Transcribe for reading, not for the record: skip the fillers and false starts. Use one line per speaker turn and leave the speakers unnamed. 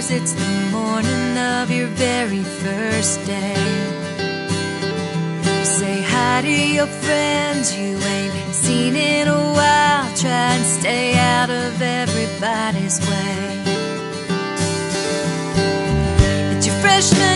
'cause it's the morning of your very first day. You say hi to your friends you ain't seen in a while. Try and stay out of everybody's way. It's your freshman